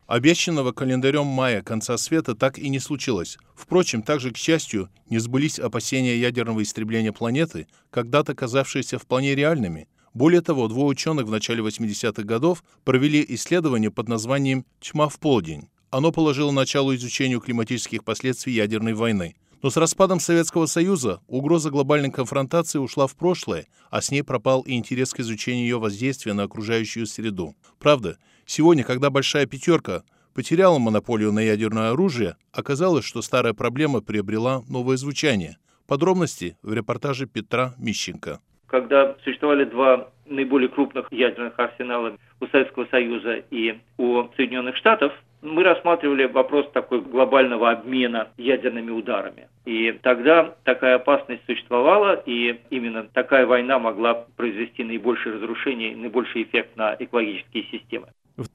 Обещанного календарем мая конца света так и не случилось. Впрочем, также, к счастью, не сбылись опасения ядерного истребления планеты, когда-то казавшиеся вполне реальными. Более того, двое ученых в начале 80-х годов провели исследование под названием «Тьма в полдень». Оно положило начало изучению климатических последствий ядерной войны. Но с распадом Советского Союза угроза глобальной конфронтации ушла в прошлое, а с ней пропал и интерес к изучению ее воздействия на окружающую среду. Правда, сегодня, когда «Большая пятерка» потеряла монополию на ядерное оружие, оказалось, что старая проблема приобрела новое звучание. Подробности в репортаже Петра Мищенко. Когда существовали два наиболее крупных ядерных арсенала у Советского Союза и у Соединенных Штатов, мы рассматривали вопрос такой глобального обмена ядерными ударами. И тогда такая опасность существовала, и именно такая война могла произвести наибольшее разрушение и наибольший эффект на экологические системы. В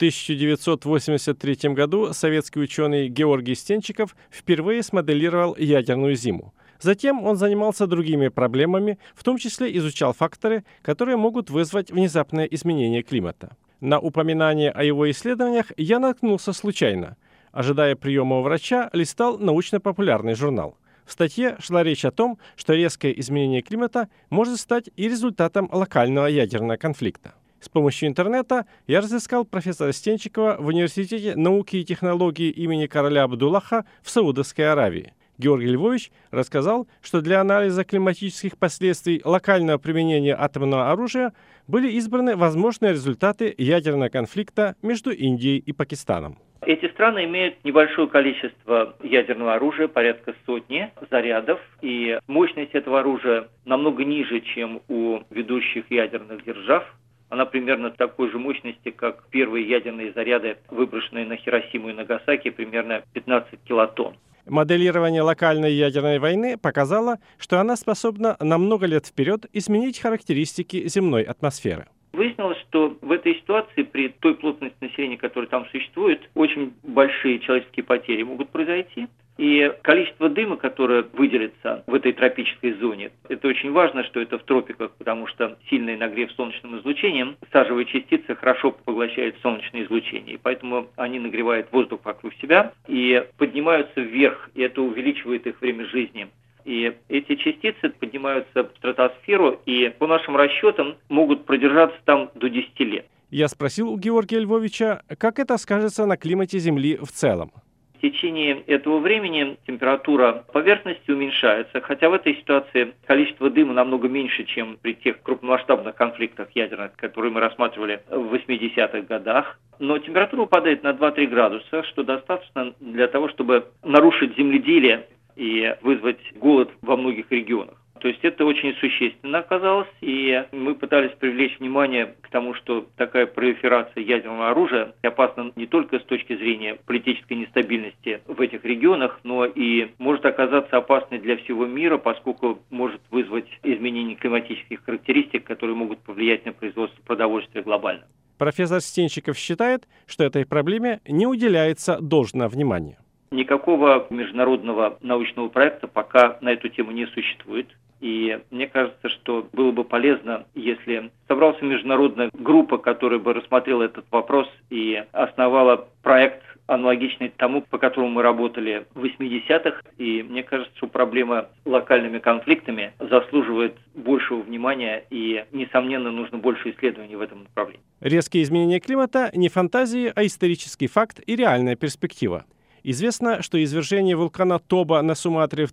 1983 году советский ученый Георгий Стенчиков впервые смоделировал ядерную зиму. Затем он занимался другими проблемами, в том числе изучал факторы, которые могут вызвать внезапное изменение климата. На упоминание о его исследованиях я наткнулся случайно. Ожидая приема у врача, листал научно-популярный журнал. В статье шла речь о том, что резкое изменение климата может стать и результатом локального ядерного конфликта. С помощью интернета я разыскал профессора Стенчикова в Университете науки и технологий имени короля Абдуллаха в Саудовской Аравии. Георгий Львович рассказал, что для анализа климатических последствий локального применения атомного оружия были избраны возможные результаты ядерного конфликта между Индией и Пакистаном. Эти страны имеют небольшое количество ядерного оружия, порядка сотни зарядов, и мощность этого оружия намного ниже, чем у ведущих ядерных держав. Она примерно такой же мощности, как первые ядерные заряды, выброшенные на Хиросиму и Нагасаки, примерно 15 килотонн. Моделирование локальной ядерной войны показало, что она способна на много лет вперед изменить характеристики земной атмосферы. Выяснилось, что в этой ситуации, при той плотности населения, которая там существует, очень большие человеческие потери могут произойти. И количество дыма, которое выделится в этой тропической зоне, это очень важно, что это в тропиках, потому что сильный нагрев солнечным излучением, сажевые частицы хорошо поглощают солнечное излучение, и поэтому они нагревают воздух вокруг себя и поднимаются вверх, и это увеличивает их время жизни. И эти частицы поднимаются в стратосферу и, по нашим расчетам, могут продержаться там до 10 лет. Я спросил у Георгия Львовича, как это скажется на климате Земли в целом. В течение этого времени температура поверхности уменьшается, хотя в этой ситуации количество дыма намного меньше, чем при тех крупномасштабных конфликтах ядерных, которые мы рассматривали в 80-х годах. Но температура упадает на 2-3 градуса, что достаточно для того, чтобы нарушить земледелие и вызвать голод во многих регионах. То есть это очень существенно оказалось, и мы пытались привлечь внимание к тому, что такая пролиферация ядерного оружия опасна не только с точки зрения политической нестабильности в этих регионах, но и может оказаться опасной для всего мира, поскольку может вызвать изменение климатических характеристик, которые могут повлиять на производство продовольствия глобально. Профессор Стенчиков считает, что этой проблеме не уделяется должного внимания. Никакого международного научного проекта пока на эту тему не существует. И мне кажется, что было бы полезно, если собралась международная группа, которая бы рассмотрела этот вопрос и основала проект, аналогичный тому, по которому мы работали в 80-х. И мне кажется, что проблема с локальными конфликтами заслуживает большего внимания, и, несомненно, нужно больше исследований в этом направлении. Резкие изменения климата не фантазии, а исторический факт и реальная перспектива. Известно, что извержение вулкана Тоба на Суматре в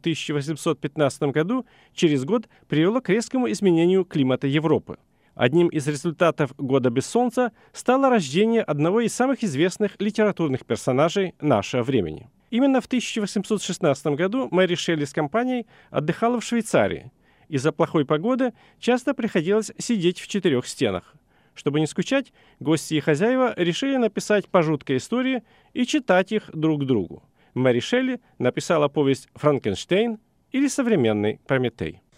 1815 году через год привело к резкому изменению климата Европы. Одним из результатов «Года без солнца» стало рождение одного из самых известных литературных персонажей нашего времени. Именно в 1816 году Мэри Шелли с компанией отдыхала в Швейцарии. Из-за плохой погоды часто приходилось сидеть в 4 стенах. Чтобы не скучать, гости и хозяева решили написать по жуткой истории и читать их друг другу. Мэри Шелли написала повесть «Франкенштейн» или «Современный Прометей».